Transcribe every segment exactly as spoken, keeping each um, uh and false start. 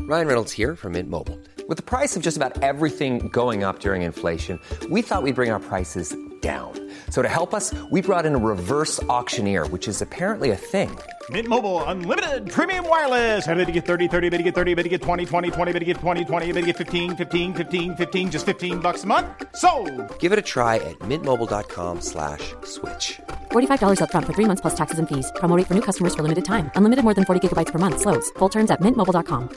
Ryan Reynolds here from Mint Mobile. With the price of just about everything going up during inflation, we thought we'd bring our prices down. So to help us, we brought in a reverse auctioneer, which is apparently a thing. Mint Mobile Unlimited Premium Wireless. How to get thirty, thirty, how to get thirty, how to get twenty, twenty, twenty, how to get twenty, twenty, how to get fifteen, fifteen, fifteen, fifteen, just fifteen bucks a month? Sold! Give it a try at mintmobile.com slash switch. forty-five dollars up front for three months plus taxes and fees. Promo rate for new customers for limited time. Unlimited more than forty gigabytes per month. Slows full terms at mint mobile dot com.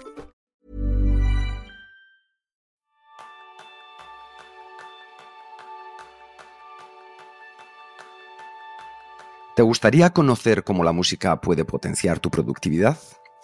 ¿Te gustaría conocer cómo la música puede potenciar tu productividad?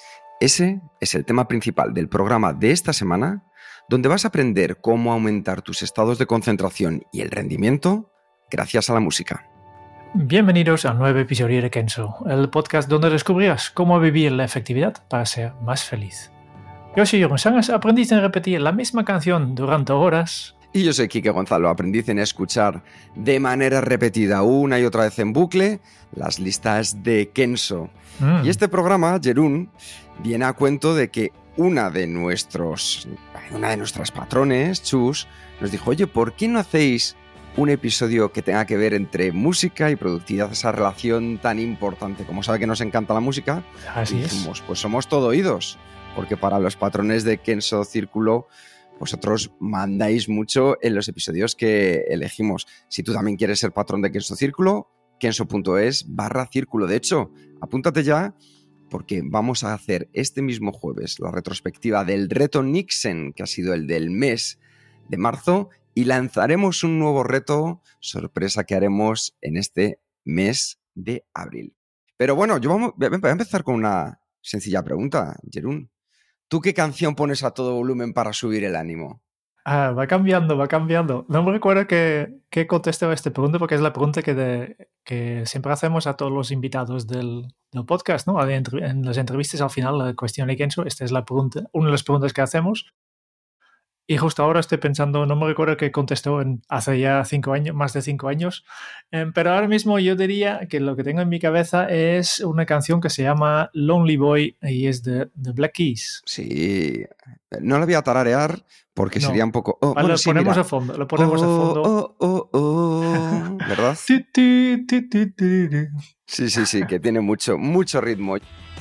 Ese es el tema principal del programa de esta semana, donde vas a aprender cómo aumentar tus estados de concentración y el rendimiento gracias a la música. Bienvenidos al nuevo episodio de Kenso, el podcast donde descubrirás cómo vivir la efectividad para ser más feliz. Yo soy Jeroen Sangas, aprendiz en repetir la misma canción durante horas. Y yo soy Quique Gonzalo, aprendiz en escuchar de manera repetida una y otra vez en bucle las listas de Kenso. Mm. Y este programa, Jeroen, viene a cuento de que una de nuestros, una de nuestras patrones, Chus, nos dijo, oye, ¿por qué no hacéis un episodio que tenga que ver entre música y productividad, esa relación tan importante? Como sabe que nos encanta la música, así dijimos, es. Pues somos todo oídos, porque para los patrones de Kenso Círculo vosotros mandáis mucho en los episodios que elegimos. Si tú también quieres ser patrón de Kenso Círculo, kenso.es barra círculo. De hecho, apúntate ya porque vamos a hacer este mismo jueves la retrospectiva del reto Nixon, que ha sido el del mes de marzo, y lanzaremos un nuevo reto sorpresa que haremos en este mes de abril. Pero bueno, yo vamos, voy a empezar con una sencilla pregunta, Jeroen. ¿Tú qué canción pones a todo volumen para subir el ánimo? Ah, va cambiando, va cambiando. No me recuerdo que, que contesté a esta pregunta porque es la pregunta que, de, que siempre hacemos a todos los invitados del, del podcast, ¿no? En las entrevistas al final, la cuestión de Kenso, esta es la pregunta, una de las preguntas que hacemos. Y justo ahora estoy pensando, no me recuerdo que contestó en, hace ya cinco años, más de cinco años, eh, pero ahora mismo yo diría que lo que tengo en mi cabeza es una canción que se llama Lonely Boy y es de, de Black Keys. Sí, no la voy a tararear porque no. Sería un poco... Oh, vale, bueno, lo sí, ponemos mira. a fondo, lo ponemos oh, a fondo. Oh, oh, oh, ¿verdad? Sí, sí, sí, que tiene mucho, mucho ritmo.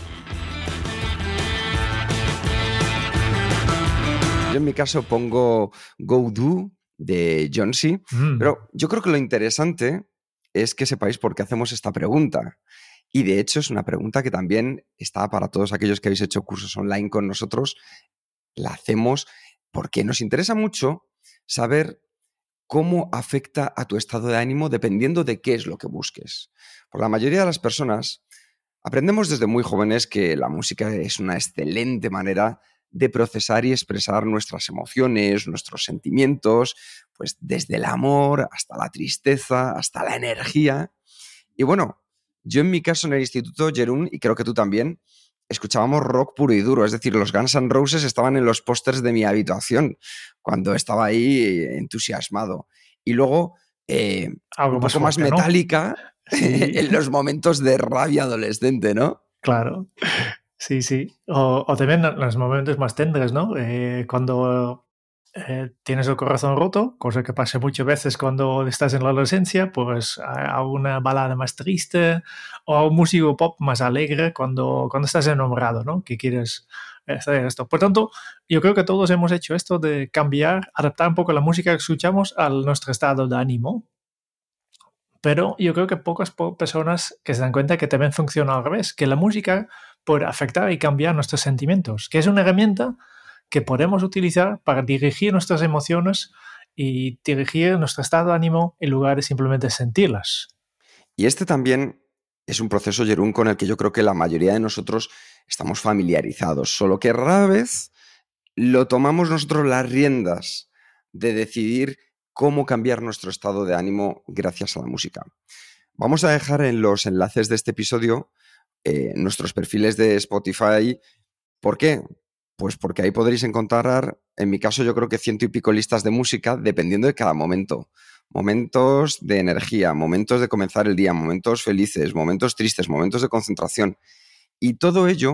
Yo en mi caso pongo Go Do de Jonesy, mm. pero yo creo que lo interesante es que sepáis por qué hacemos esta pregunta. Y de hecho es una pregunta que también está para todos aquellos que habéis hecho cursos online con nosotros. La hacemos porque nos interesa mucho saber cómo afecta a tu estado de ánimo dependiendo de qué es lo que busques. Por la mayoría de las personas aprendemos desde muy jóvenes que la música es una excelente manera de procesar y expresar nuestras emociones, nuestros sentimientos, pues desde el amor hasta la tristeza, hasta la energía. Y bueno, yo en mi caso en el instituto, Jeroen, y creo que tú también, escuchábamos rock puro y duro, es decir, los Guns N' Roses estaban en los pósters de mi habitación cuando estaba ahí entusiasmado. Y luego, eh, un poco más, fuerte, más metálica, ¿no? Sí. En los momentos de rabia adolescente, ¿no? Claro. Sí, sí. O, o también en los momentos más tendres, ¿no? Eh, cuando eh, tienes el corazón roto, cosa que pasa muchas veces cuando estás en la adolescencia, pues a una balada más triste o a un músico pop más alegre cuando, cuando estás enamorado, ¿no? Que quieres hacer esto. Por tanto, yo creo que todos hemos hecho esto de cambiar, adaptar un poco la música que escuchamos a nuestro estado de ánimo. Pero yo creo que pocas personas que se dan cuenta que también funciona al revés, que la música puede afectar y cambiar nuestros sentimientos, que es una herramienta que podemos utilizar para dirigir nuestras emociones y dirigir nuestro estado de ánimo en lugar de simplemente sentirlas. Y este también es un proceso, Jeroen, con el que yo creo que la mayoría de nosotros estamos familiarizados, solo que rara vez lo tomamos nosotros las riendas de decidir cómo cambiar nuestro estado de ánimo gracias a la música. Vamos a dejar en los enlaces de este episodio eh, nuestros perfiles de Spotify. ¿Por qué? Pues porque ahí podréis encontrar, en mi caso yo creo que ciento y pico listas de música dependiendo de cada momento. Momentos de energía, momentos de comenzar el día, momentos felices, momentos tristes, momentos de concentración. Y todo ello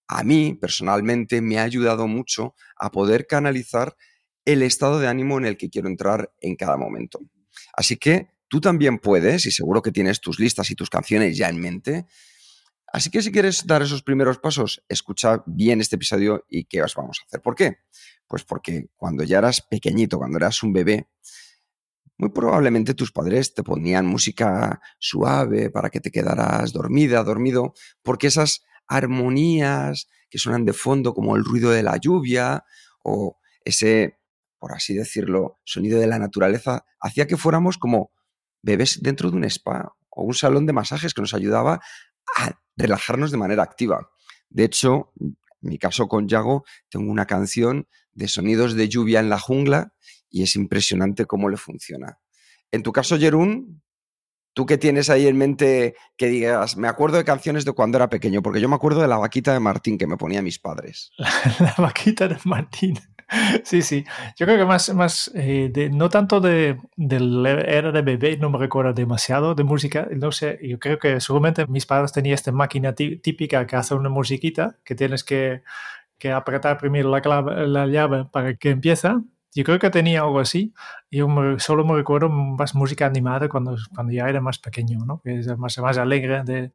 a mí personalmente me ha ayudado mucho a poder canalizar el estado de ánimo en el que quiero entrar en cada momento. Así que tú también puedes, y seguro que tienes tus listas y tus canciones ya en mente. Así que si quieres dar esos primeros pasos, escucha bien este episodio y qué os vamos a hacer. ¿Por qué? Pues porque cuando ya eras pequeñito, cuando eras un bebé, muy probablemente tus padres te ponían música suave para que te quedaras dormida, dormido, porque esas armonías que suenan de fondo como el ruido de la lluvia o ese, por así decirlo, sonido de la naturaleza, hacía que fuéramos como bebés dentro de un spa o un salón de masajes que nos ayudaba a relajarnos de manera activa. De hecho, en mi caso con Yago, tengo una canción de sonidos de lluvia en la jungla y es impresionante cómo le funciona. En tu caso, Jeroen, ¿tú qué tienes ahí en mente que digas? Me acuerdo de canciones de cuando era pequeño, porque yo me acuerdo de La Vaquita de Martín que me ponía mis padres. La Vaquita de Martín. Sí, sí. Yo creo que más, más eh, de, no tanto de, de la era de bebé, no me recuerdo demasiado de música. No sé, yo creo que seguramente mis padres tenían esta máquina tí- típica que hace una musiquita, que tienes que, que apretar primero la, clave, la llave para que empiece. Yo creo que tenía algo así. Yo me, solo me recuerdo más música animada cuando, cuando ya era más pequeño, ¿no? Que es más, más alegre. De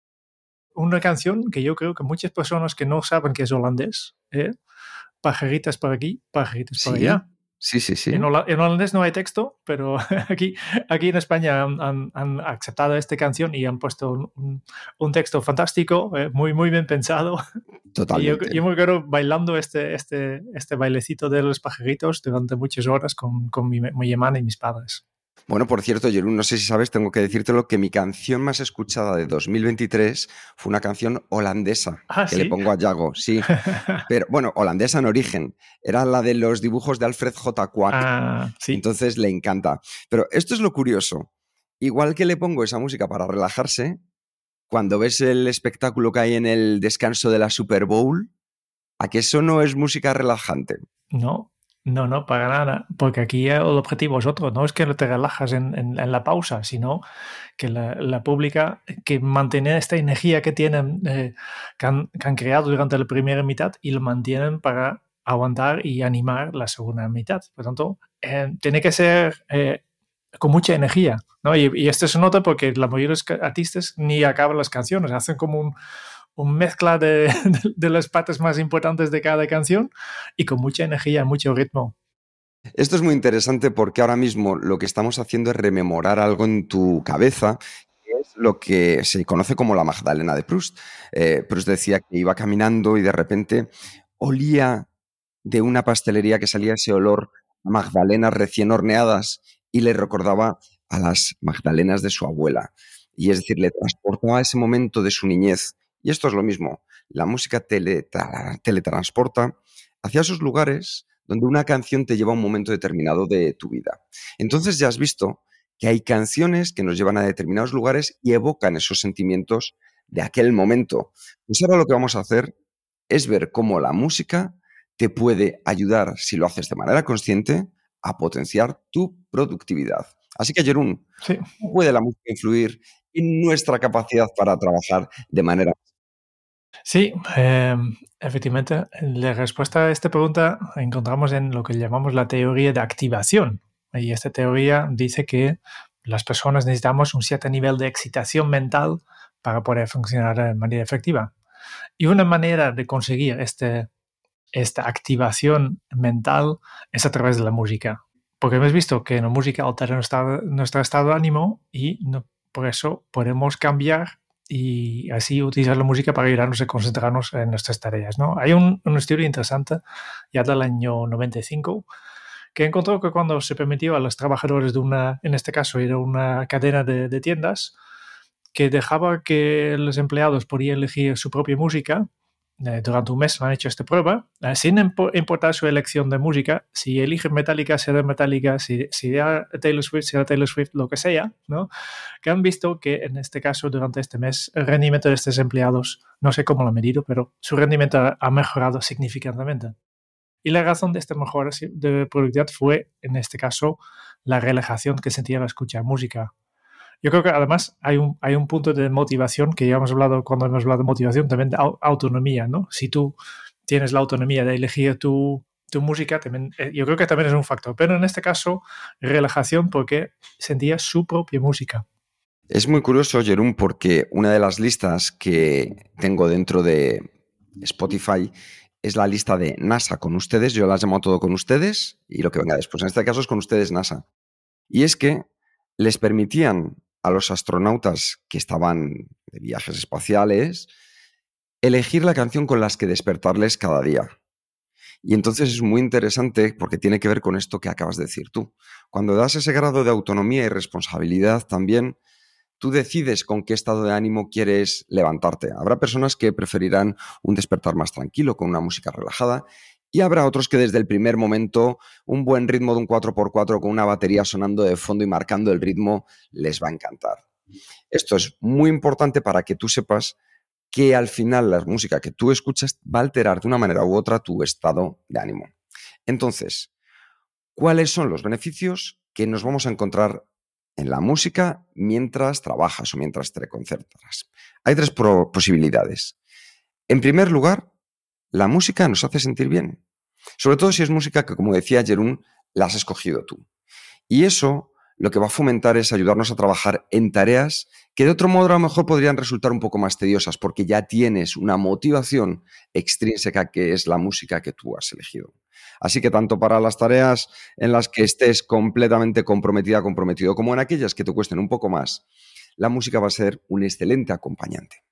una canción que yo creo que muchas personas que no saben que es holandés, ¿eh? Pajaritas por aquí, pajaritas por Sí, allá. sí, sí, sí. En, hola, en holandés no hay texto, pero aquí, aquí en España han, han, han aceptado esta canción y han puesto un, un, un texto fantástico, eh, muy, muy bien pensado. Y yo, Totalmente. yo me quedo bailando este, este, este bailecito de los pajaritos durante muchas horas con, con mi, mi hermana y mis padres. Bueno, por cierto, Jeroen, no sé si sabes, tengo que decírtelo, que mi canción más escuchada de dos mil veintitrés fue una canción holandesa Ah, que le sí. pongo a Yago, sí. Pero bueno, holandesa en origen. Era la de los dibujos de Alfred J. Kwak. Ah, sí. Entonces le encanta. Pero esto es lo curioso. Igual que le pongo esa música para relajarse, cuando ves el espectáculo que hay en el descanso de la Super Bowl, ¿a que eso no es música relajante? No, no, no, para nada. Porque aquí el objetivo es otro. No es que te relajas en, en, en la pausa, sino que la, la pública, que mantiene esta energía que tienen, eh, que, han, que han creado durante la primera mitad y lo mantienen para aguantar y animar la segunda mitad. Por tanto, eh, tiene que ser eh, con mucha energía, ¿no? Y, y esto se nota porque la mayoría de los artistas ni acaban las canciones, hacen como un, un mezcla de, de, de las partes más importantes de cada canción y con mucha energía, mucho ritmo. Esto es muy interesante porque ahora mismo lo que estamos haciendo es rememorar algo en tu cabeza, que es lo que se conoce como la Magdalena de Proust. Eh, Proust decía que iba caminando y de repente olía de una pastelería que salía ese olor a magdalenas recién horneadas y le recordaba a las magdalenas de su abuela. Y es decir, le transportaba a ese momento de su niñez. Y esto es lo mismo. La música teletra- teletransporta hacia esos lugares donde una canción te lleva a un momento determinado de tu vida. Entonces ya has visto que hay canciones que nos llevan a determinados lugares y evocan esos sentimientos de aquel momento. Pues ahora lo que vamos a hacer es ver cómo la música te puede ayudar, si lo haces de manera consciente, a potenciar tu productividad. Así que, Jeroen, Sí. ¿cómo puede la música influir en nuestra capacidad para trabajar de manera? Sí, eh, efectivamente, la respuesta a esta pregunta encontramos en lo que llamamos la teoría de activación. Y esta teoría dice que las personas necesitamos un cierto nivel de excitación mental para poder funcionar de manera efectiva. Y una manera de conseguir este, esta activación mental es a través de la música. Porque hemos visto que la música altera nuestro, nuestro estado de ánimo y no, por eso podemos cambiar y así utilizar la música para ayudarnos a concentrarnos en nuestras tareas, ¿no? Hay un, un estudio interesante ya del año noventa y cinco que encontró que cuando se permitió a los trabajadores de una, en este caso era una cadena de, de tiendas, que dejaba que los empleados podían elegir su propia música. Eh, durante un mes han hecho esta prueba, eh, sin impo- importar su elección de música. Si eligen Metallica, será Metallica, si, si era Taylor Swift, será Taylor Swift, lo que sea, ¿no? Que han visto que en este caso, durante este mes, el rendimiento de estos empleados, no sé cómo lo han medido, pero su rendimiento ha, ha mejorado significativamente. Y la razón de esta mejora de productividad fue, en este caso, la relajación que sentía al escuchar música. yo creo que además hay un, hay un punto de motivación que ya hemos hablado cuando hemos hablado de motivación, también de au- autonomía, ¿no? Si tú tienes la autonomía de elegir tu, tu música, también, eh, yo creo que también es un factor. Pero en este caso, relajación porque sentía su propia música. Es muy curioso, Jerún, porque una de las listas que tengo dentro de Spotify es la lista de NASA con ustedes. Yo las llamo todo con ustedes y lo que venga después. En este caso es con ustedes NASA. Y es que les permitían a los astronautas que estaban de viajes espaciales elegir la canción con las que despertarles cada día. Y entonces es muy interesante porque tiene que ver con esto que acabas de decir tú. Cuando das ese grado de autonomía y responsabilidad también, tú decides con qué estado de ánimo quieres levantarte. Habrá personas que preferirán un despertar más tranquilo, con una música relajada, y habrá otros que desde el primer momento un buen ritmo de un cuatro por cuatro con una batería sonando de fondo y marcando el ritmo les va a encantar. Esto es muy importante para que tú sepas que al final la música que tú escuchas va a alterar de una manera u otra tu estado de ánimo. Entonces, ¿cuáles son los beneficios que nos vamos a encontrar en la música mientras trabajas o mientras te concentras? Hay tres pro- posibilidades. En primer lugar, la música nos hace sentir bien. Sobre todo si es música que, como decía Jerún, la has escogido tú. Y eso lo que va a fomentar es ayudarnos a trabajar en tareas que de otro modo a lo mejor podrían resultar un poco más tediosas porque ya tienes una motivación extrínseca que es la música que tú has elegido. Así que tanto para las tareas en las que estés completamente comprometida, comprometido, como en aquellas que te cuesten un poco más, la música va a ser un excelente acompañante.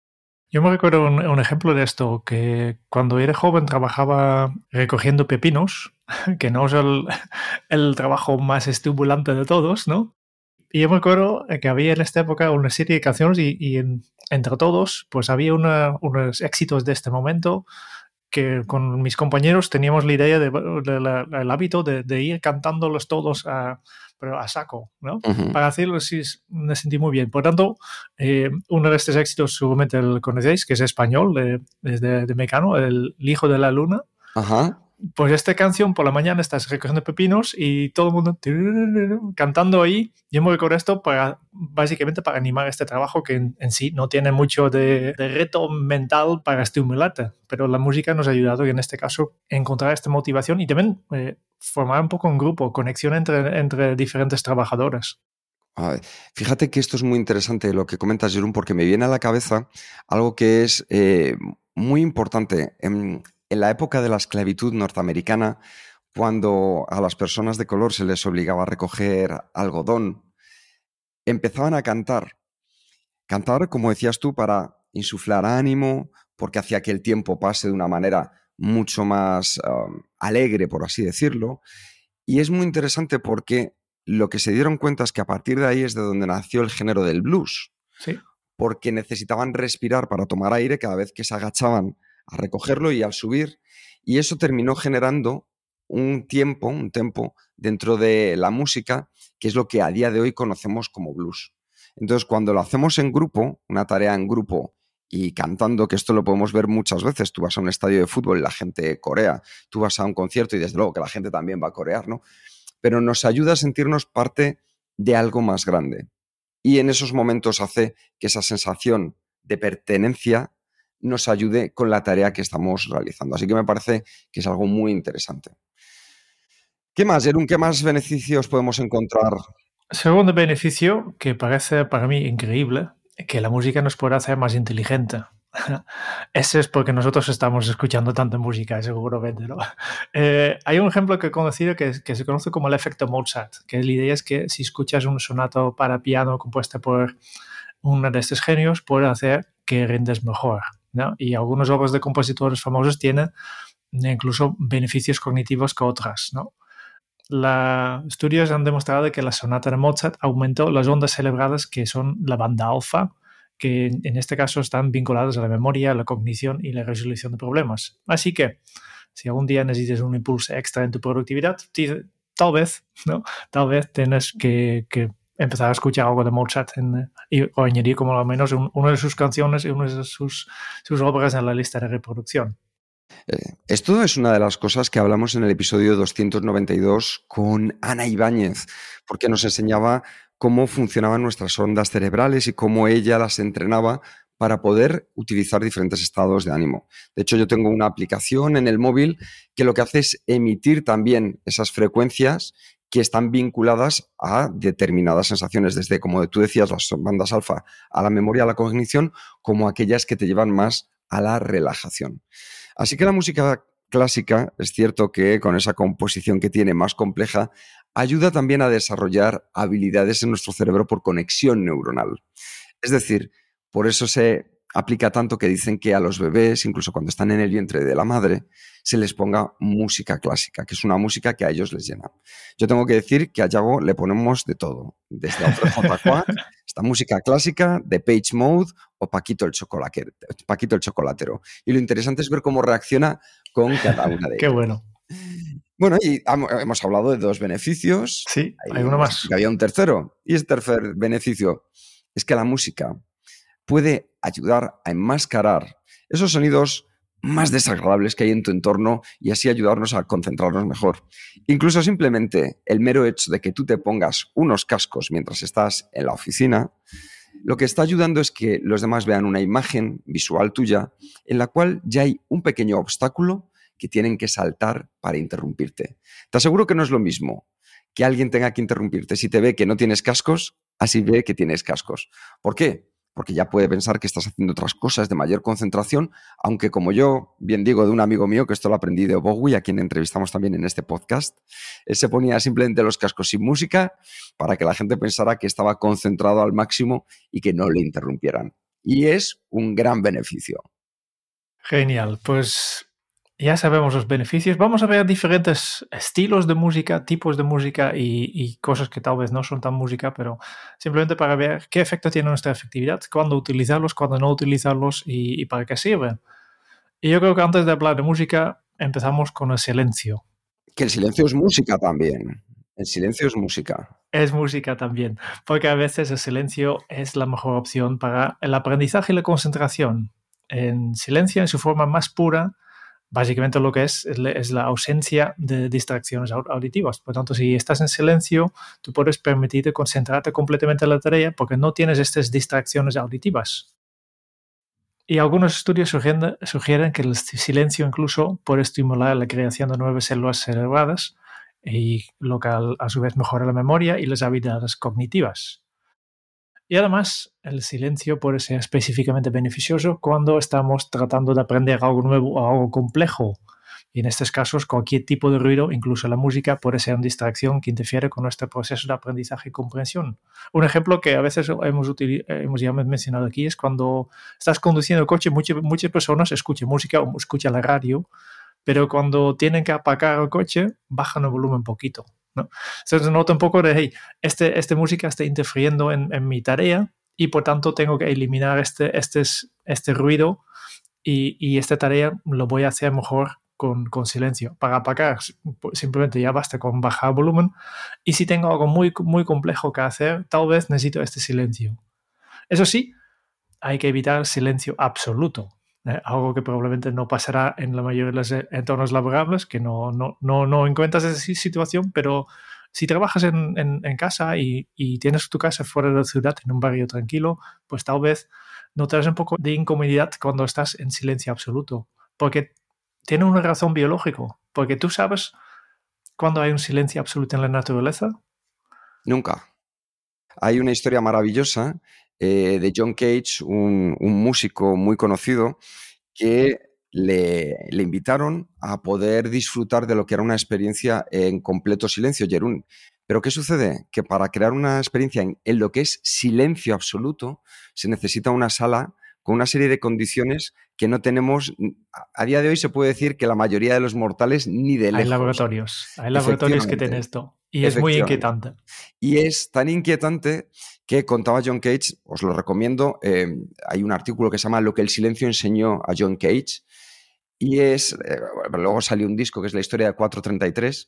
Yo me recuerdo un, un ejemplo de esto, que cuando era joven trabajaba recogiendo pepinos, que no es el, el trabajo más estimulante de todos, ¿no? Y yo me acuerdo que había en esta época una serie de canciones y, y en, entre todos pues había una, unos éxitos de este momento que con mis compañeros teníamos la idea, de, de la, el hábito de, de ir cantándolos todos a, pero a saco, ¿no? Uh-huh. Para hacerlo sí me sentí muy bien. Por tanto, eh, uno de estos éxitos seguramente lo conocéis, que es español, de, de, de Mecano, el, el Hijo de la Luna. Ajá. Uh-huh. Pues esta canción por la mañana estás recogiendo pepinos y todo el mundo cantando ahí. Yo me recuerdo esto para, básicamente para animar este trabajo que en, en sí no tiene mucho de, de reto mental para estimularte, pero la música nos ha ayudado en este caso a encontrar esta motivación y también eh, formar un poco un grupo, conexión entre, entre diferentes trabajadores. A ver, fíjate que esto es muy interesante lo que comentas, Jerún, porque me viene a la cabeza algo que es eh, muy importante. En, En la época de la esclavitud norteamericana, cuando a las personas de color se les obligaba a recoger algodón, empezaban a cantar. Cantar, como decías tú, para insuflar ánimo, porque hacía que el tiempo pase de una manera mucho más um, alegre, por así decirlo. Y es muy interesante porque lo que se dieron cuenta es que a partir de ahí es de donde nació el género del blues. Sí. Porque necesitaban respirar para tomar aire cada vez que se agachaban a recogerlo y al subir, y eso terminó generando un tiempo, un tempo dentro de la música, que es lo que a día de hoy conocemos como blues. Entonces, cuando lo hacemos en grupo, una tarea en grupo y cantando, que esto lo podemos ver muchas veces, tú vas a un estadio de fútbol y la gente corea, tú vas a un concierto y desde luego que la gente también va a corear, ¿no? Pero nos ayuda a sentirnos parte de algo más grande. Y en esos momentos hace que esa sensación de pertenencia nos ayude con la tarea que estamos realizando. Así que me parece que es algo muy interesante. ¿Qué más, Jerún? ¿Qué más beneficios podemos encontrar? Segundo beneficio, que parece para mí increíble, que la música nos puede hacer más inteligente. Ese es porque nosotros estamos escuchando tanta música, seguramente, ¿no? Eh, hay un ejemplo que he conocido que, que se conoce como el efecto Mozart, que la idea es que si escuchas un sonato para piano compuesta por uno de estos genios, puede hacer que rindes mejor, ¿no? Y algunas obras de compositores famosos tienen incluso beneficios cognitivos que otras, ¿no? Los estudios han demostrado que la sonata de Mozart aumentó las ondas cerebrales que son la banda alfa, que en este caso están vinculadas a la memoria, la cognición y la resolución de problemas. Así que, si algún día necesitas un impulso extra en tu productividad, tal vez, ¿no? Tal vez tienes que, que empezar a escuchar algo de Mozart en, y, o añadir como al menos un, una de sus canciones y una de sus, sus obras en la lista de reproducción. Eh, esto es una de las cosas que hablamos en el episodio doscientos noventa y dos con Ana Ibáñez, porque nos enseñaba cómo funcionaban nuestras ondas cerebrales y cómo ella las entrenaba para poder utilizar diferentes estados de ánimo. De hecho, yo tengo una aplicación en el móvil que lo que hace es emitir también esas frecuencias que están vinculadas a determinadas sensaciones, desde, como tú decías, las bandas alfa a la memoria, a la cognición, como aquellas que te llevan más a la relajación. Así que la música clásica, es cierto que con esa composición que tiene más compleja, ayuda también a desarrollar habilidades en nuestro cerebro por conexión neuronal. Es decir, por eso se aplica tanto que dicen que a los bebés, incluso cuando están en el vientre de la madre, se les ponga música clásica, que es una música que a ellos les llena. Yo tengo que decir que a Yago le ponemos de todo, desde Alfred J. Quack, esta música clásica de Page Mode o Paquito el, Chocolate, Paquito el Chocolatero. Y lo interesante es ver cómo reacciona con cada una de ellas. Qué bueno. Bueno, y hemos hablado de dos beneficios. Sí, hay, hay uno más. Había un tercero. Y ese tercer beneficio es que la música puede ayudar a enmascarar esos sonidos más desagradables que hay en tu entorno y así ayudarnos a concentrarnos mejor. Incluso simplemente el mero hecho de que tú te pongas unos cascos mientras estás en la oficina, lo que está ayudando es que los demás vean una imagen visual tuya en la cual ya hay un pequeño obstáculo que tienen que saltar para interrumpirte. Te aseguro que no es lo mismo que alguien tenga que interrumpirte si te ve que no tienes cascos, así ve que tienes cascos. ¿Por qué? Porque ya puede pensar que estás haciendo otras cosas de mayor concentración, aunque como yo bien digo de un amigo mío, que esto lo aprendí de Bowie, a quien entrevistamos también en este podcast, él se ponía simplemente los cascos sin música para que la gente pensara que estaba concentrado al máximo y que no le interrumpieran. Y es un gran beneficio. Genial, pues ya sabemos los beneficios. Vamos a ver diferentes estilos de música, tipos de música y, y cosas que tal vez no son tan música, pero simplemente para ver qué efecto tiene nuestra efectividad, cuándo utilizarlos, cuándo no utilizarlos y, y para qué sirven. Y yo creo que antes de hablar de música empezamos con el silencio. Que el silencio es música también. El silencio es música. Es música también, porque a veces el silencio es la mejor opción para el aprendizaje y la concentración. En silencio, en su forma más pura, básicamente lo que es es la ausencia de distracciones auditivas. Por tanto, si estás en silencio, tú puedes permitirte concentrarte completamente en la tarea porque no tienes estas distracciones auditivas. Y algunos estudios sugieren, sugieren que el silencio incluso puede estimular la creación de nuevas células cerebrales y lo que a su vez mejora la memoria y las habilidades cognitivas. Y además, el silencio puede ser específicamente beneficioso cuando estamos tratando de aprender algo nuevo o algo complejo. Y en estos casos, cualquier tipo de ruido, incluso la música, puede ser una distracción que interfiere con nuestro proceso de aprendizaje y comprensión. Un ejemplo que a veces hemos, util- hemos ya mencionado aquí es cuando estás conduciendo el coche, muchas, muchas personas escuchan música o escuchan la radio, pero cuando tienen que apagar el coche, bajan el volumen un poquito, ¿no? Entonces nota un poco de, hey, este, este música está interfiriendo en, en mi tarea y por tanto tengo que eliminar este, este, este ruido y, y esta tarea lo voy a hacer mejor con, con silencio. Para apagar simplemente ya basta con bajar el volumen y si tengo algo muy, muy complejo que hacer, tal vez necesito este silencio. Eso sí, hay que evitar el silencio absoluto. Eh, algo que probablemente no pasará en la mayoría de los entornos laborables, que no, no, no, no encuentras esa situación, pero si trabajas en, en, en casa y, y tienes tu casa fuera de la ciudad, en un barrio tranquilo, pues tal vez notarás un poco de incomodidad cuando estás en silencio absoluto, porque tiene una razón biológica, porque tú sabes cuándo hay un silencio absoluto en la naturaleza. Nunca. Hay una historia maravillosa eh, de John Cage, un, un músico muy conocido, que le, le invitaron a poder disfrutar de lo que era una experiencia en completo silencio, Jerún. Pero ¿qué sucede? Que para crear una experiencia en, en lo que es silencio absoluto se necesita una sala con una serie de condiciones que no tenemos. A día de hoy se puede decir que la mayoría de los mortales ni de lejos. Hay laboratorios, hay laboratorios que tienen esto y es muy inquietante. Y es tan inquietante que contaba John Cage, os lo recomiendo, eh, hay un artículo que se llama Lo que el silencio enseñó a John Cage y es, eh, luego salió un disco que es la historia de cuatrocientos treinta y tres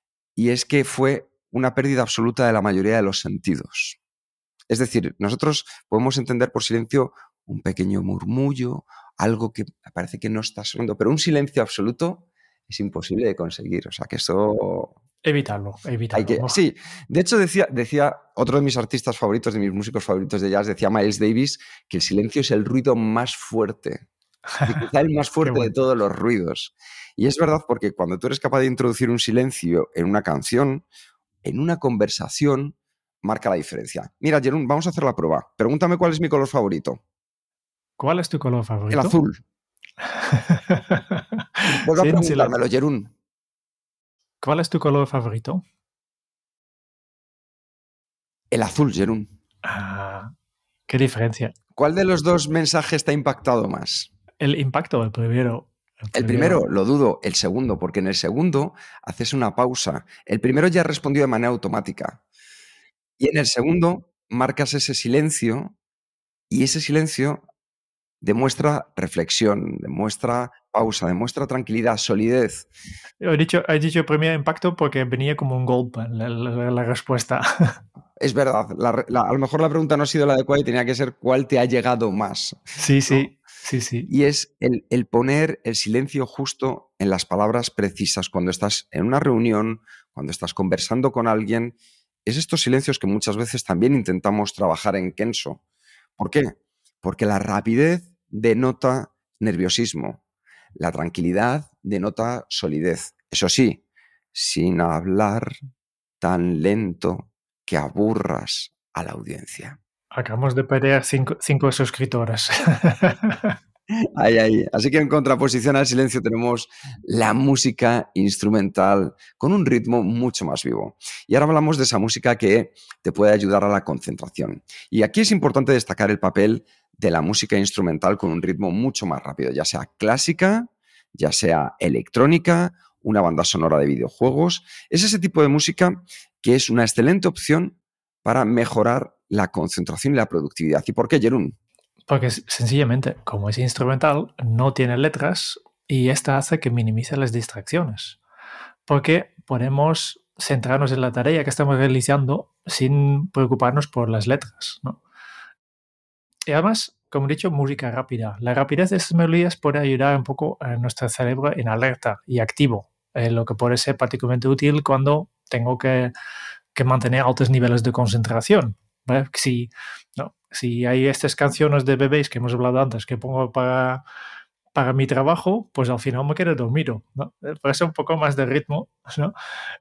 y es que fue una pérdida absoluta de la mayoría de los sentidos. Es decir, nosotros podemos entender por silencio un pequeño murmullo, algo que parece que no está sonando, pero un silencio absoluto es imposible de conseguir. O sea, que eso Evitarlo, evitarlo. Hay que, ¿no? sí, de hecho decía, decía otro de mis artistas favoritos, de mis músicos favoritos de jazz, decía Miles Davis, que el silencio es el ruido más fuerte, y quizá el más fuerte de bueno. todos los ruidos. Y es verdad, porque cuando tú eres capaz de introducir un silencio en una canción, en una conversación, marca la diferencia. Mira, Jerún, vamos a hacer la prueba. Pregúntame cuál es mi color favorito. ¿Cuál es tu color favorito? El azul. Vuelve a preguntármelo, Jerún. ¿Cuál es tu color favorito? El azul, Jerún. Ah, ¿qué diferencia? ¿Cuál de los dos mensajes te ha impactado más? El impacto, el primero. El primero. el primero, lo dudo. El segundo, porque en el segundo haces una pausa. El primero ya respondió de manera automática. Y en el segundo marcas ese silencio, y ese silencio demuestra reflexión, demuestra pausa, demuestra tranquilidad, solidez. He dicho, he dicho primer impacto porque venía como un golpe la, la, la respuesta. Es verdad, la, la, a lo mejor la pregunta no ha sido la adecuada y tenía que ser ¿cuál te ha llegado más? Sí, ¿no? sí, sí, sí. Y es el, el poner el silencio justo en las palabras precisas cuando estás en una reunión, cuando estás conversando con alguien. Es estos silencios que muchas veces también intentamos trabajar en Kenso. ¿Por qué? Porque la rapidez denota nerviosismo, la tranquilidad denota solidez. Eso sí, sin hablar tan lento que aburras a la audiencia. Acabamos de perder cinco, cinco suscriptores. Ay, ay. Así que en contraposición al silencio tenemos la música instrumental con un ritmo mucho más vivo. Y ahora hablamos de esa música que te puede ayudar a la concentración. Y aquí es importante destacar el papel de la música instrumental con un ritmo mucho más rápido, ya sea clásica, ya sea electrónica, una banda sonora de videojuegos. Es ese tipo de música que es una excelente opción para mejorar la concentración y la productividad. ¿Y por qué, Jerún? Porque sencillamente, como es instrumental, no tiene letras y esta hace que minimice las distracciones. Porque podemos centrarnos en la tarea que estamos realizando sin preocuparnos por las letras, ¿no? Y además, como he dicho, música rápida. La rapidez de estas melodías puede ayudar un poco a nuestro cerebro en alerta y activo, eh, lo que puede ser particularmente útil cuando tengo que, que mantener altos niveles de concentración. ¿Vale? Si, no, si hay estas canciones de bebés que hemos hablado antes que pongo para, para mi trabajo, pues al final me quedo dormido, ¿no? Por eso un poco más de ritmo, ¿no?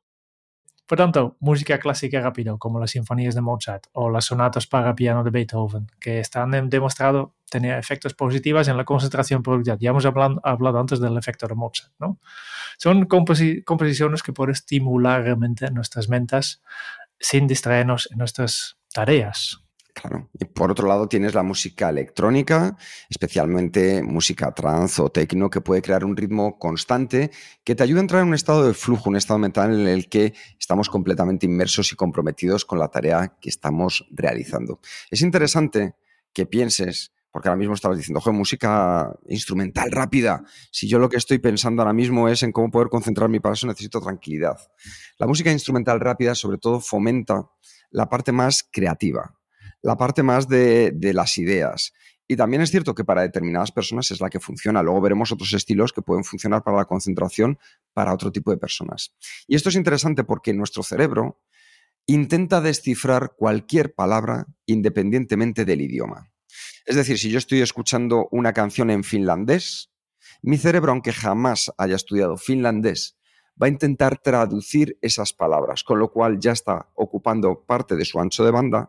Por tanto, música clásica rápida, como las sinfonías de Mozart o las sonatas para piano de Beethoven, que están demostrado tener efectos positivos en la concentración y productividad. Ya hemos hablado, hablado antes del efecto de Mozart, ¿no? Son composi- composiciones que pueden estimular realmente nuestras mentes sin distraernos en nuestras tareas. Claro. Y por otro lado tienes la música electrónica, especialmente música trance o techno, que puede crear un ritmo constante que te ayuda a entrar en un estado de flujo, un estado mental en el que estamos completamente inmersos y comprometidos con la tarea que estamos realizando. Es interesante que pienses, porque ahora mismo estabas diciendo, joder, música instrumental rápida. Si yo lo que estoy pensando ahora mismo es en cómo poder concentrarme y para eso necesito tranquilidad. La música instrumental rápida sobre todo fomenta la parte más creativa, la parte más de, de las ideas. Y también es cierto que para determinadas personas es la que funciona. Luego veremos otros estilos que pueden funcionar para la concentración para otro tipo de personas. Y esto es interesante porque nuestro cerebro intenta descifrar cualquier palabra independientemente del idioma. Es decir, si yo estoy escuchando una canción en finlandés, mi cerebro, aunque jamás haya estudiado finlandés, va a intentar traducir esas palabras, con lo cual ya está ocupando parte de su ancho de banda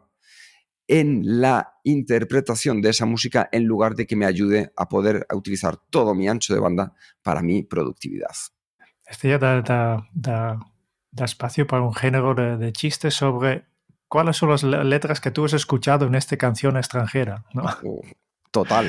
en la interpretación de esa música en lugar de que me ayude a poder a utilizar todo mi ancho de banda para mi productividad. Este ya da, da, da, da espacio para un género de, de chistes sobre cuáles son las letras que tú has escuchado en esta canción extranjera, ¿no? Oh, total.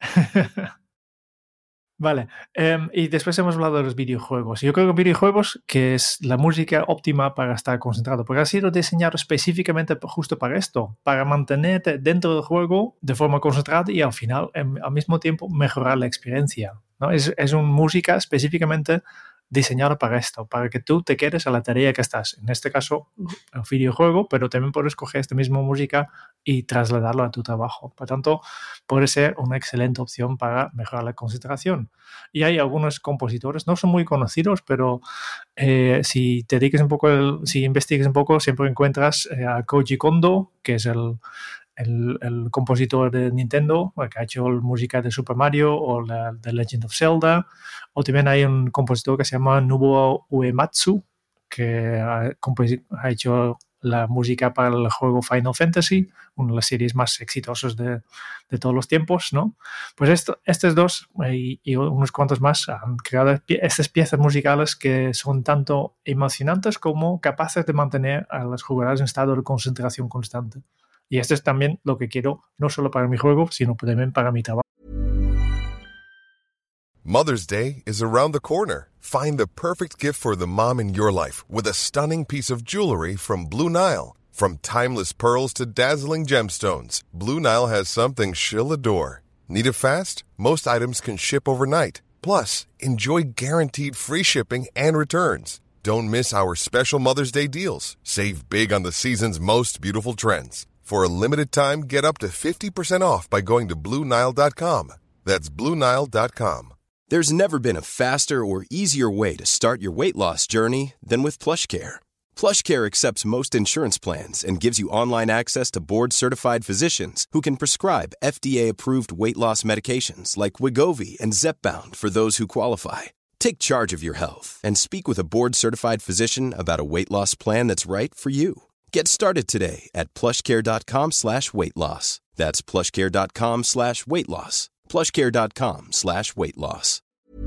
Vale, um, y después hemos hablado de los videojuegos. Yo creo que videojuegos, que es la música óptima para estar concentrado, porque ha sido diseñado específicamente justo para esto, para mantenerte dentro del juego de forma concentrada y al final, en, al mismo tiempo, mejorar la experiencia, ¿no? Es, es una música específicamente diseñada para esto, para que tú te quedes a la tarea que estás. En este caso, un videojuego, pero también puedes coger esta misma música y trasladarlo a tu trabajo. Por tanto, puede ser una excelente opción para mejorar la concentración. Y hay algunos compositores, no son muy conocidos, pero eh, si te dediques un poco, el, si investigues un poco, siempre encuentras eh, a Koji Kondo, que es el, el, el compositor de Nintendo, que ha hecho música de Super Mario o la, de Legend of Zelda. O también hay un compositor que se llama Nobuo Uematsu, que ha, ha hecho la música para el juego Final Fantasy, una de las series más exitosas de, de todos los tiempos, ¿no? Pues esto, estos dos y, y unos cuantos más han creado estas piezas musicales que son tanto emocionantes como capaces de mantener a los jugadores en estado de concentración constante. Y esto es también lo que quiero, no solo para mi juego, sino también para mi trabajo. Mother's Day is around the corner. Find the perfect gift for the mom in your life with a stunning piece of jewelry from Blue Nile. From timeless pearls to dazzling gemstones, Blue Nile has something she'll adore. Need it fast? Most items can ship overnight. Plus, enjoy guaranteed free shipping and returns. Don't miss our special Mother's Day deals. Save big on the season's most beautiful trends. For a limited time, get up to fifty percent off by going to Blue Nile dot com. That's Blue Nile dot com. There's never been a faster or easier way to start your weight loss journey than with PlushCare. PlushCare accepts most insurance plans and gives you online access to board-certified physicians who can prescribe F D A-approved weight loss medications like Wegovy and Zepbound for those who qualify. Take charge of your health and speak with a board-certified physician about a weight loss plan that's right for you. Get started today at plushcare.com slash weight loss. That's plushcare.com slash weight loss. plushcare.com slash weight loss.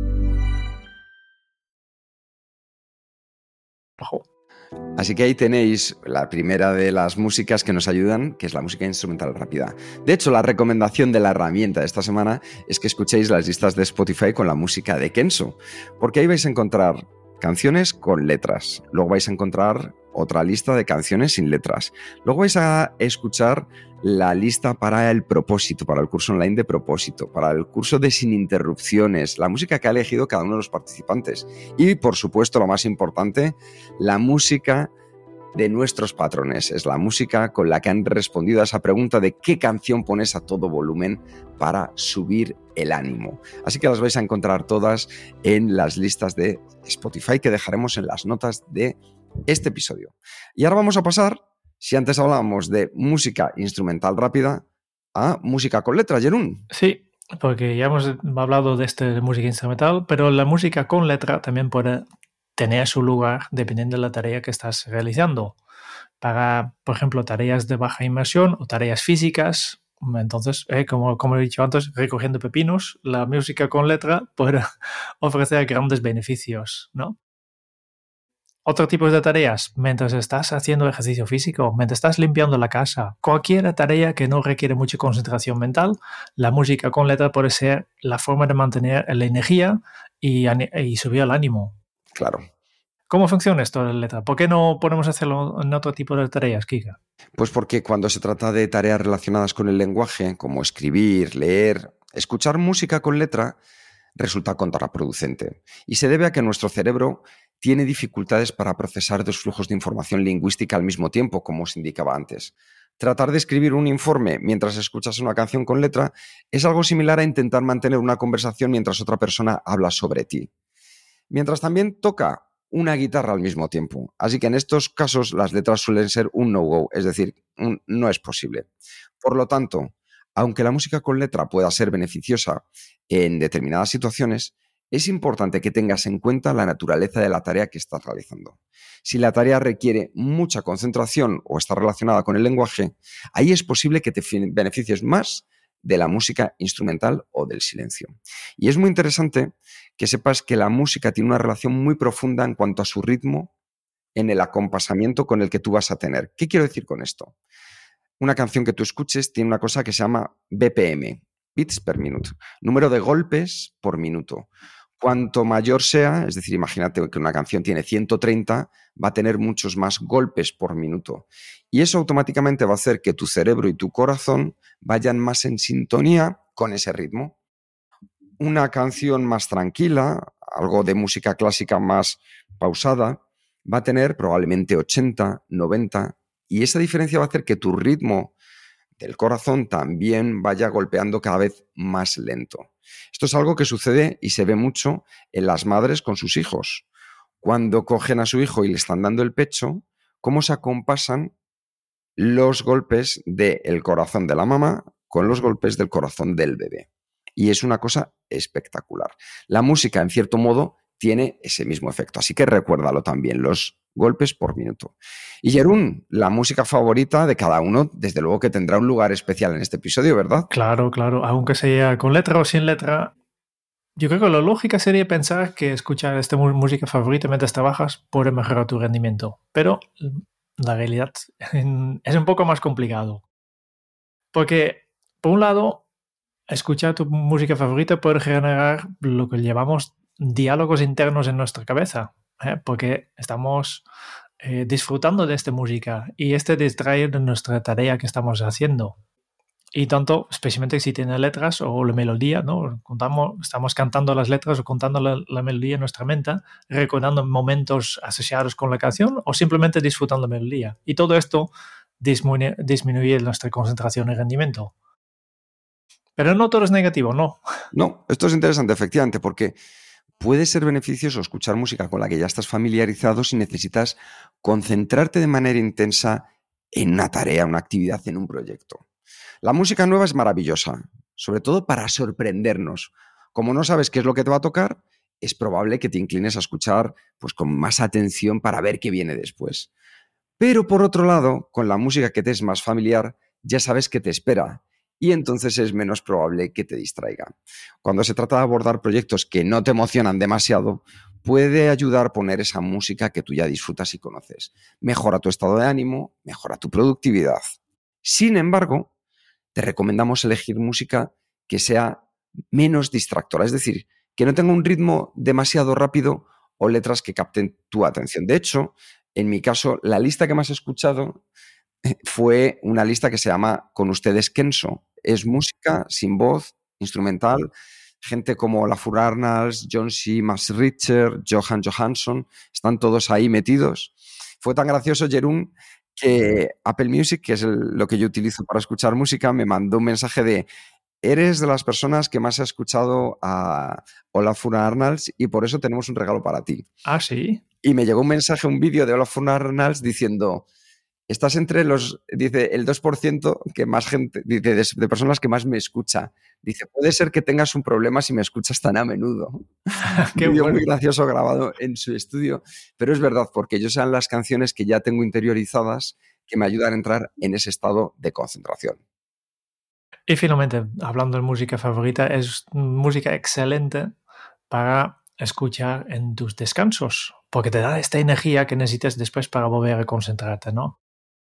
Así que ahí tenéis la primera de las músicas que nos ayudan, que es la música instrumental rápida. De hecho, la recomendación de la herramienta de esta semana es que escuchéis las listas de Spotify con la música de Kenso, porque ahí vais a encontrar canciones con letras, luego vais a encontrar otra lista de canciones sin letras, luego vais a escuchar la lista para el propósito, para el curso online de propósito, para el curso de sin interrupciones, la música que ha elegido cada uno de los participantes y, por supuesto, lo más importante, la música de nuestros patrones. Es la música con la que han respondido a esa pregunta de qué canción pones a todo volumen para subir el ánimo. Así que las vais a encontrar todas en las listas de Spotify que dejaremos en las notas de este episodio. Y ahora vamos a pasar, si antes hablábamos de música instrumental rápida, a música con letra, Jerún. Sí, porque ya hemos hablado de este de música instrumental, pero la música con letra también puede tener su lugar dependiendo de la tarea que estás realizando. Para, por ejemplo, tareas de baja inmersión o tareas físicas, entonces, eh, como, como he dicho antes, recogiendo pepinos, la música con letra puede ofrecer grandes beneficios, ¿no? Otro tipo de tareas, mientras estás haciendo ejercicio físico, mientras estás limpiando la casa, cualquier tarea que no requiere mucha concentración mental, la música con letra puede ser la forma de mantener la energía y, y subir el ánimo. Claro. ¿Cómo funciona esto de la letra? ¿Por qué no podemos hacerlo en otro tipo de tareas, Kika? Pues porque cuando se trata de tareas relacionadas con el lenguaje, como escribir, leer, escuchar música con letra resulta contraproducente y se debe a que nuestro cerebro tiene dificultades para procesar dos flujos de información lingüística al mismo tiempo, como os indicaba antes. Tratar de escribir un informe mientras escuchas una canción con letra es algo similar a intentar mantener una conversación mientras otra persona habla sobre ti. Mientras también toca una guitarra al mismo tiempo. Así que en estos casos las letras suelen ser un no-go, es decir, un, no es posible. Por lo tanto, aunque la música con letra pueda ser beneficiosa en determinadas situaciones, es importante que tengas en cuenta la naturaleza de la tarea que estás realizando. Si la tarea requiere mucha concentración o está relacionada con el lenguaje, ahí es posible que te beneficies más de la música instrumental o del silencio. Y es muy interesante que sepas que la música tiene una relación muy profunda en cuanto a su ritmo en el acompasamiento con el que tú vas a tener. ¿Qué quiero decir con esto? Una canción que tú escuches tiene una cosa que se llama B P M, beats per minute, número de golpes por minuto. Cuanto mayor sea, es decir, imagínate que una canción tiene ciento treinta, va a tener muchos más golpes por minuto. Y eso automáticamente va a hacer que tu cerebro y tu corazón vayan más en sintonía con ese ritmo. Una canción más tranquila, algo de música clásica más pausada, va a tener probablemente ochenta, noventa, y esa diferencia va a hacer que tu ritmo del corazón también vaya golpeando cada vez más lento. Esto es algo que sucede y se ve mucho en las madres con sus hijos cuando cogen a su hijo y le están dando el pecho, cómo se acompasan los golpes del corazón de la mamá con los golpes del corazón del bebé. Y es una cosa espectacular. La música, en cierto modo, tiene ese mismo efecto. Así que recuérdalo también, los golpes por minuto. Y Jeroen, la música favorita de cada uno, desde luego que tendrá un lugar especial en este episodio, ¿verdad? Claro, claro. Aunque sea con letra o sin letra, yo creo que la lógica sería pensar que escuchar esta música favorita mientras trabajas puede mejorar tu rendimiento. Pero la realidad es un poco más complicado. Porque, por un lado, escuchar tu música favorita puede generar lo que llamamos diálogos internos en nuestra cabeza, ¿eh? Porque estamos eh, disfrutando de esta música y este distrae de nuestra tarea que estamos haciendo. Y tanto, especialmente si tiene letras o la melodía, ¿no? Contamos, estamos cantando las letras o contando la, la melodía en nuestra mente, recordando momentos asociados con la canción o simplemente disfrutando la melodía. Y todo esto disminuye, disminuye nuestra concentración y rendimiento. Pero no todo es negativo, ¿no? No, esto es interesante, efectivamente, porque puede ser beneficioso escuchar música con la que ya estás familiarizado si necesitas concentrarte de manera intensa en una tarea, una actividad, en un proyecto. La música nueva es maravillosa, sobre todo para sorprendernos. Como no sabes qué es lo que te va a tocar, es probable que te inclines a escuchar pues, con más atención para ver qué viene después. Pero por otro lado, con la música que te es más familiar, ya sabes qué te espera y entonces es menos probable que te distraiga. Cuando se trata de abordar proyectos que no te emocionan demasiado, puede ayudar a poner esa música que tú ya disfrutas y conoces. Mejora tu estado de ánimo, mejora tu productividad. Sin embargo, te recomendamos elegir música que sea menos distractora, es decir, que no tenga un ritmo demasiado rápido o letras que capten tu atención. De hecho, en mi caso, la lista que más he escuchado fue una lista que se llama Con ustedes Kenzo. Es música sin voz, instrumental, gente como Olafur Arnalds, Jonsi, Max Richter, Johan Johansson, están todos ahí metidos. Fue tan gracioso, Jeroen, que Apple Music, que es el, lo que yo utilizo para escuchar música, me mandó un mensaje de: eres de las personas que más ha escuchado a Olafur Arnalds y por eso tenemos un regalo para ti. Ah, ¿sí? Y me llegó un mensaje, un vídeo de Olafur Arnalds diciendo: estás entre los, dice, el dos por ciento que más gente, dice, de, de personas que más me escucha. Dice, puede ser que tengas un problema si me escuchas tan a menudo. Qué Un vídeo bueno. muy gracioso grabado en su estudio, pero es verdad, porque ellos son las canciones que ya tengo interiorizadas que me ayudan a entrar en ese estado de concentración. Y finalmente, hablando de música favorita, es música excelente para escuchar en tus descansos, porque te da esta energía que necesitas después para volver a concentrarte, ¿no?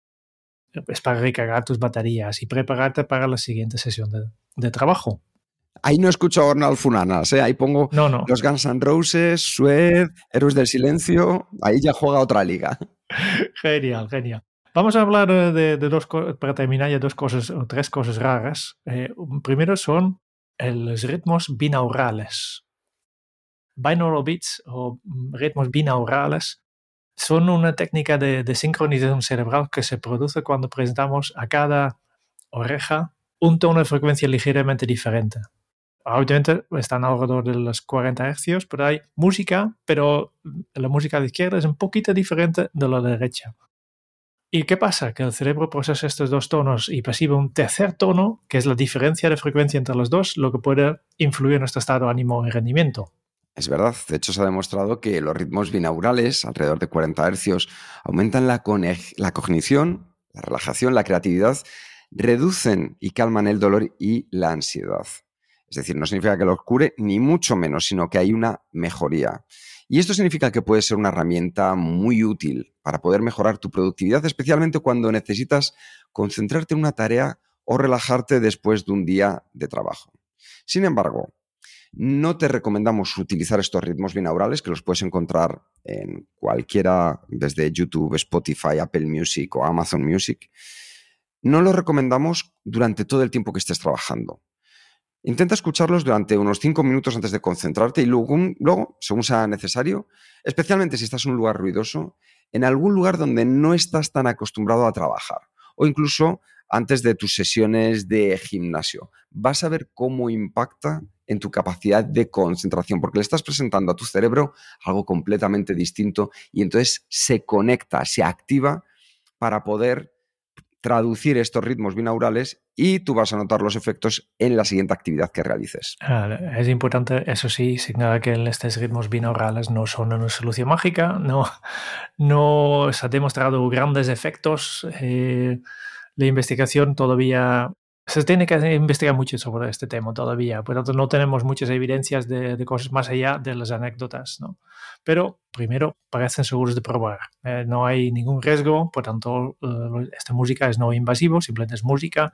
Es para recargar tus baterías y prepararte para la siguiente sesión de, de trabajo. Ahí no escucho a Arnalds Funanas, ¿eh? Ahí pongo no, no. los Guns N' Roses, Suede, Héroes del Silencio, ahí ya juega otra liga. Genial, genial. Vamos a hablar de, de dos cosas, para terminar ya dos cosas o tres cosas raras. Eh, primero son los ritmos binaurales. Binaural beats o ritmos binaurales son una técnica de, de sincronización cerebral que se produce cuando presentamos a cada oreja un tono de frecuencia ligeramente diferente. Obviamente están alrededor de los cuarenta hercios, pero hay música, pero la música de izquierda es un poquito diferente de la derecha. ¿Y qué pasa? Que el cerebro procesa estos dos tonos y percibe un tercer tono, que es la diferencia de frecuencia entre los dos, lo que puede influir en nuestro estado de ánimo y rendimiento. Es verdad, de hecho se ha demostrado que los ritmos binaurales, alrededor de cuarenta hercios, aumentan la, la cognición, la relajación, la creatividad, reducen y calman el dolor y la ansiedad. Es decir, no significa que los cure, ni mucho menos, sino que hay una mejoría. Y esto significa que puede ser una herramienta muy útil para poder mejorar tu productividad, especialmente cuando necesitas concentrarte en una tarea o relajarte después de un día de trabajo. Sin embargo, no te recomendamos utilizar estos ritmos binaurales, que los puedes encontrar en cualquiera, desde YouTube, Spotify, Apple Music o Amazon Music. No los recomendamos durante todo el tiempo que estés trabajando. Intenta escucharlos durante unos cinco minutos antes de concentrarte y luego, luego, según sea necesario, especialmente si estás en un lugar ruidoso, en algún lugar donde no estás tan acostumbrado a trabajar o incluso antes de tus sesiones de gimnasio. Vas a ver cómo impacta en tu capacidad de concentración, porque le estás presentando a tu cerebro algo completamente distinto y entonces se conecta, se activa para poder traducir estos ritmos binaurales y tú vas a notar los efectos en la siguiente actividad que realices. Es importante, eso sí, señalar que estos ritmos binaurales no son una solución mágica, no, no se ha demostrado grandes efectos. Eh, la investigación todavía... Se tiene que investigar mucho sobre este tema todavía, por lo tanto no tenemos muchas evidencias de, de cosas más allá de las anécdotas, ¿no? Pero primero parecen seguros de probar, eh, no hay ningún riesgo, por tanto uh, esta música es no invasivo, simplemente es música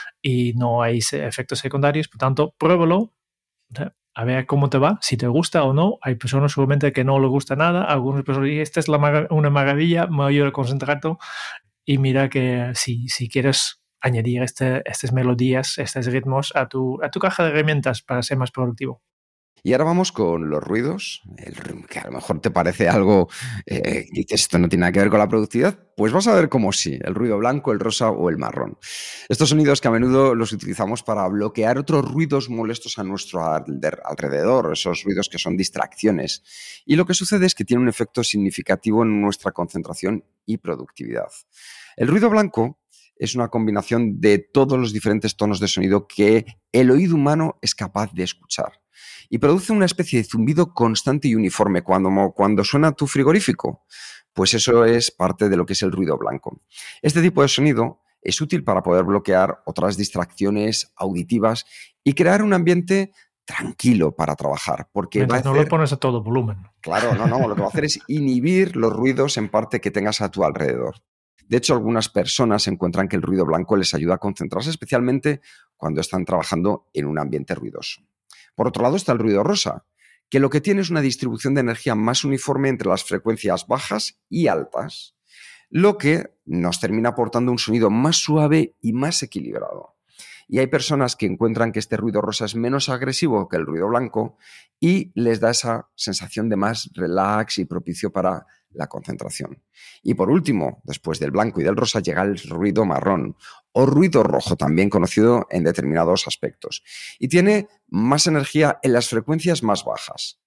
y no hay efectos secundarios, por tanto pruébalo, ¿eh? A ver cómo te va, si te gusta o no. Hay personas seguramente que no les gusta nada, algunas personas dicen, esta es la mar- una maravilla, me ayuda a concentrarte y mira que si, si quieres añadir este, estas melodías, estos ritmos a tu, a tu caja de herramientas para ser más productivo. Y ahora vamos con los ruidos, el, que a lo mejor te parece algo eh, que dices, esto no tiene nada que ver con la productividad, pues vas a ver cómo sí, el ruido blanco, el rosa o el marrón. Estos sonidos que a menudo los utilizamos para bloquear otros ruidos molestos a nuestro alrededor, esos ruidos que son distracciones. Y lo que sucede es que tiene un efecto significativo en nuestra concentración y productividad. El ruido blanco es una combinación de todos los diferentes tonos de sonido que el oído humano es capaz de escuchar. Y produce una especie de zumbido constante y uniforme cuando, cuando suena tu frigorífico. Pues eso es parte de lo que es el ruido blanco. Este tipo de sonido es útil para poder bloquear otras distracciones auditivas y crear un ambiente tranquilo para trabajar. Porque Mientras va a no hacer, lo pones a todo volumen. Claro, no, no. Lo que va a hacer es inhibir los ruidos en parte que tengas a tu alrededor. De hecho, algunas personas encuentran que el ruido blanco les ayuda a concentrarse, especialmente cuando están trabajando en un ambiente ruidoso. Por otro lado está el ruido rosa, que lo que tiene es una distribución de energía más uniforme entre las frecuencias bajas y altas, lo que nos termina aportando un sonido más suave y más equilibrado. Y hay personas que encuentran que este ruido rosa es menos agresivo que el ruido blanco y les da esa sensación de más relax y propicio para la concentración. Y por último, después del blanco y del rosa, llega el ruido marrón o ruido rojo, también conocido en determinados aspectos. Y tiene más energía en las frecuencias más bajas.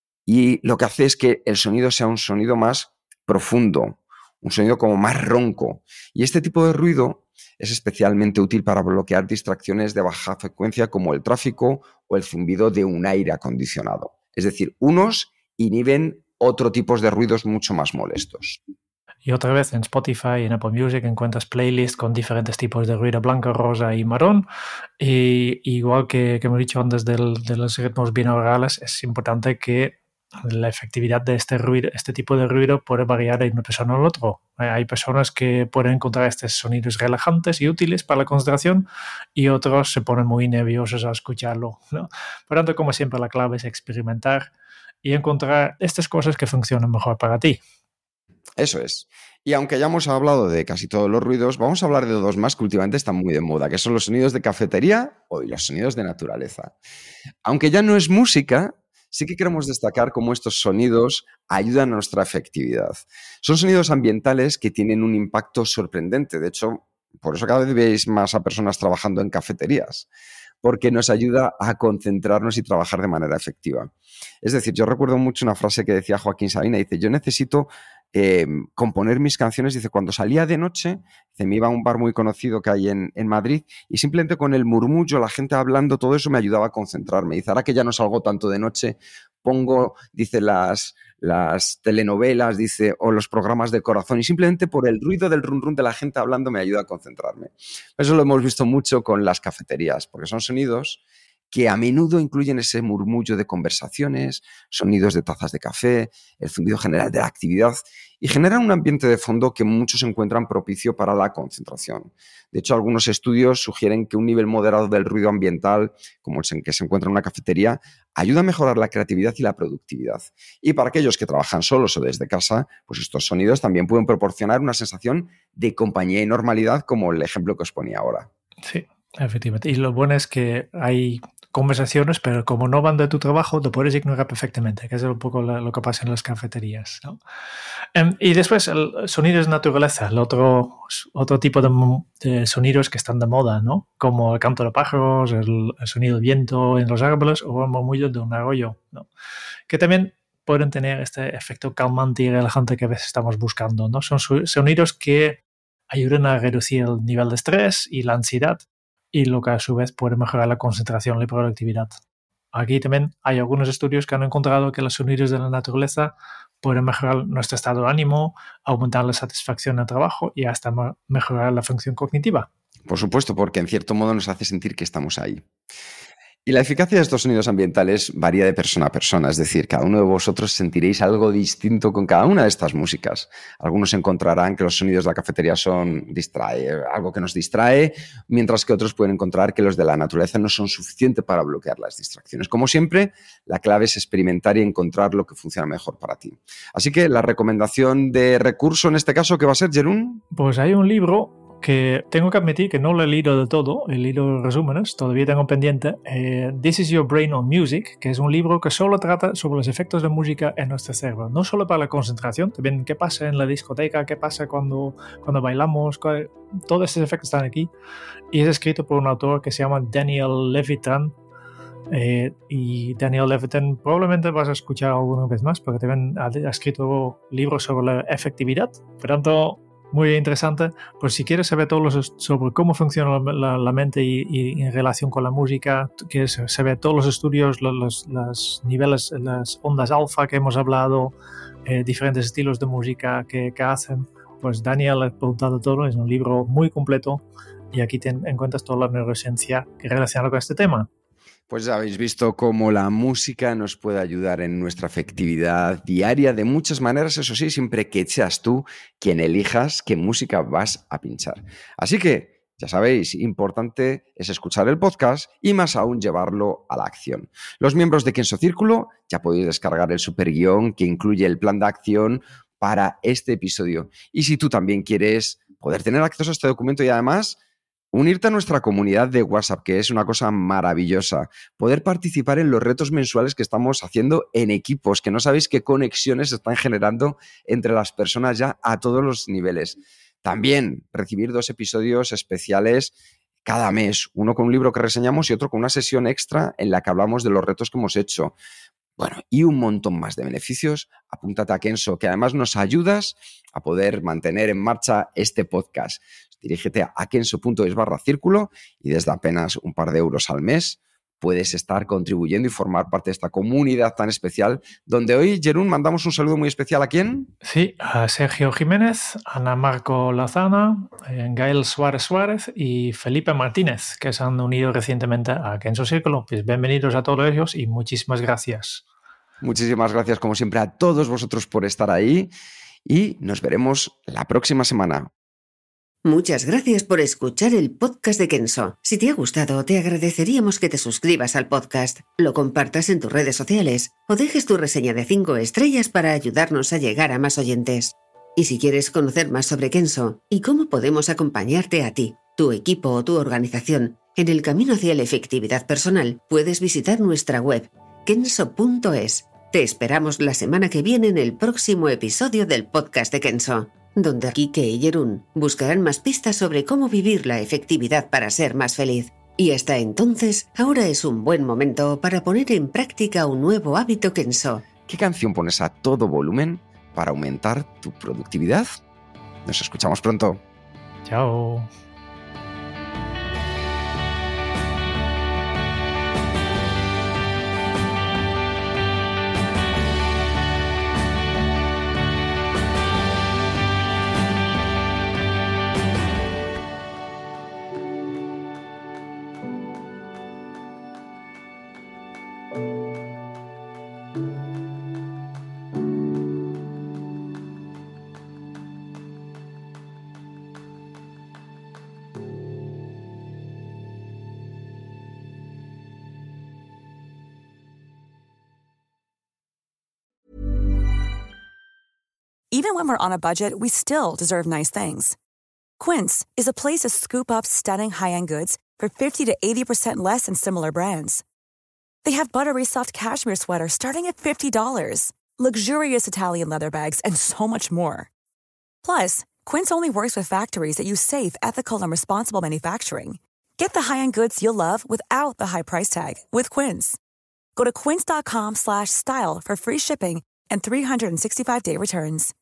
Y lo que hace es que el sonido sea un sonido más profundo, un sonido como más ronco. Y este tipo de ruido es especialmente útil para bloquear distracciones de baja frecuencia como el tráfico o el zumbido de un aire acondicionado. Es decir, unos inhiben otro tipo de ruidos mucho más molestos. Y otra vez en Spotify y en Apple Music encuentras playlists con diferentes tipos de ruido blanco, rosa y marrón. Y igual que, que hemos dicho antes del, de los ritmos binaurales, es importante que la efectividad de este ruido, este tipo de ruido puede variar de una persona al otro. Hay personas que pueden encontrar estos sonidos relajantes y útiles para la concentración y otros se ponen muy nerviosos a escucharlo, ¿no? Por tanto, como siempre, la clave es experimentar y encontrar estas cosas que funcionan mejor para ti. Eso es. Y aunque ya hemos hablado de casi todos los ruidos, vamos a hablar de dos más que últimamente están muy de moda, que son los sonidos de cafetería o los sonidos de naturaleza. Aunque ya no es música, sí que queremos destacar cómo estos sonidos ayudan a nuestra efectividad. Son sonidos ambientales que tienen un impacto sorprendente. De hecho, por eso cada vez veis más a personas trabajando en cafeterías, porque nos ayuda a concentrarnos y trabajar de manera efectiva. Es decir, yo recuerdo mucho una frase que decía Joaquín Sabina, dice, yo necesito eh, componer mis canciones, dice, cuando salía de noche, dice, me iba a un bar muy conocido que hay en, en Madrid y simplemente con el murmullo, la gente hablando, todo eso me ayudaba a concentrarme. Dice, ahora que ya no salgo tanto de noche, pongo, dice, las, las telenovelas, dice, o los programas de corazón y simplemente por el ruido del rum rum de la gente hablando me ayuda a concentrarme. Eso lo hemos visto mucho con las cafeterías, porque son sonidos que a menudo incluyen ese murmullo de conversaciones, sonidos de tazas de café, el zumbido general de la actividad y generan un ambiente de fondo que muchos encuentran propicio para la concentración. De hecho, algunos estudios sugieren que un nivel moderado del ruido ambiental, como el en que se encuentra en una cafetería, ayuda a mejorar la creatividad y la productividad. Y para aquellos que trabajan solos o desde casa, pues estos sonidos también pueden proporcionar una sensación de compañía y normalidad, como el ejemplo que os ponía ahora. Sí, efectivamente. Y lo bueno es que hay conversaciones, pero como no van de tu trabajo, te puedes ignorar perfectamente, que es un poco lo, lo que pasa en las cafeterías, ¿no? Um, y después, el sonidos de naturaleza, el otro, otro tipo de, de sonidos que están de moda, ¿no? Como el canto de pájaros, el, el sonido del viento en los árboles o el murmullo de un arroyo, ¿no? Que también pueden tener este efecto calmante y relajante que a veces estamos buscando, ¿no? Son sonidos que ayudan a reducir el nivel de estrés y la ansiedad, y lo que a su vez puede mejorar la concentración y la productividad. Aquí también hay algunos estudios que han encontrado que los sonidos de la naturaleza pueden mejorar nuestro estado de ánimo, aumentar la satisfacción en el trabajo y hasta mejorar la función cognitiva. Por supuesto, porque en cierto modo nos hace sentir que estamos ahí. Y la eficacia de estos sonidos ambientales varía de persona a persona, es decir, cada uno de vosotros sentiréis algo distinto con cada una de estas músicas. Algunos encontrarán que los sonidos de la cafetería son distrae, algo que nos distrae, mientras que otros pueden encontrar que los de la naturaleza no son suficientes para bloquear las distracciones. Como siempre, la clave es experimentar y encontrar lo que funciona mejor para ti. Así que la recomendación de recurso en este caso, ¿qué va a ser, Jeroen? Pues hay un libro que tengo que admitir que no lo he leído de todo, he leído resúmenes, todavía tengo pendiente, eh, This is Your Brain on Music, que es un libro que solo trata sobre los efectos de música en nuestro cerebro, no solo para la concentración, también qué pasa en la discoteca, qué pasa cuando, cuando bailamos, todos esos efectos están aquí, y es escrito por un autor que se llama Daniel Levitin, eh, y Daniel Levitin probablemente vas a escuchar alguna vez más, porque también ha, ha escrito libros sobre la efectividad, por tanto, muy interesante. Pues si quieres saber todo lo sobre cómo funciona la, la, la mente y, y en relación con la música, quieres saber todos los estudios, los, los, los niveles, las ondas alfa que hemos hablado, eh, diferentes estilos de música que, que hacen, pues Daniel ha preguntado todo, es un libro muy completo y aquí te encuentras toda la neurociencia que relaciona con este tema. Pues ya habéis visto cómo la música nos puede ayudar en nuestra efectividad diaria de muchas maneras, eso sí, siempre que seas tú quien elijas qué música vas a pinchar. Así que, ya sabéis, importante es escuchar el podcast y más aún llevarlo a la acción. Los miembros de Kenso Círculo ya podéis descargar el superguión que incluye el plan de acción para este episodio. Y si tú también quieres poder tener acceso a este documento y además unirte a nuestra comunidad de WhatsApp, que es una cosa maravillosa. Poder participar en los retos mensuales que estamos haciendo en equipos, que no sabéis qué conexiones se están generando entre las personas ya a todos los niveles. También recibir dos episodios especiales cada mes, uno con un libro que reseñamos y otro con una sesión extra en la que hablamos de los retos que hemos hecho. Bueno, y un montón más de beneficios. Apúntate a Kenso, que además nos ayudas a poder mantener en marcha este podcast. Dirígete a kenso.es barra círculo y desde apenas un par de euros al mes puedes estar contribuyendo y formar parte de esta comunidad tan especial, donde hoy, Jeroen, mandamos un saludo muy especial. ¿A quién? Sí, a Sergio Jiménez, Ana Marco Lazana, Gael Suárez Suárez y Felipe Martínez, que se han unido recientemente a Kenso Círculo. Pues bienvenidos a todos ellos y muchísimas gracias. Muchísimas gracias, como siempre, a todos vosotros por estar ahí y nos veremos la próxima semana. Muchas gracias por escuchar el podcast de Kenso. Si te ha gustado, te agradeceríamos que te suscribas al podcast, lo compartas en tus redes sociales o dejes tu reseña de cinco estrellas para ayudarnos a llegar a más oyentes. Y si quieres conocer más sobre Kenso y cómo podemos acompañarte a ti, tu equipo o tu organización en el camino hacia la efectividad personal, puedes visitar nuestra web kenso punto es. Te esperamos la semana que viene en el próximo episodio del podcast de Kenso, donde Kike y Jeroen buscarán más pistas sobre cómo vivir la efectividad para ser más feliz. Y hasta entonces, ahora es un buen momento para poner en práctica un nuevo hábito Kenso. ¿Qué canción pones a todo volumen para aumentar tu productividad? Nos escuchamos pronto. Chao. Even when we're on a budget, we still deserve nice things. Quince is a place to scoop up stunning high-end goods for fifty to eighty percent less than similar brands. They have buttery soft cashmere sweaters starting at fifty dollars, luxurious Italian leather bags, and so much more. Plus, Quince only works with factories that use safe, ethical, and responsible manufacturing. Get the high-end goods you'll love without the high price tag with Quince. Go to quince.com slash style for free shipping and three sixty-five day returns.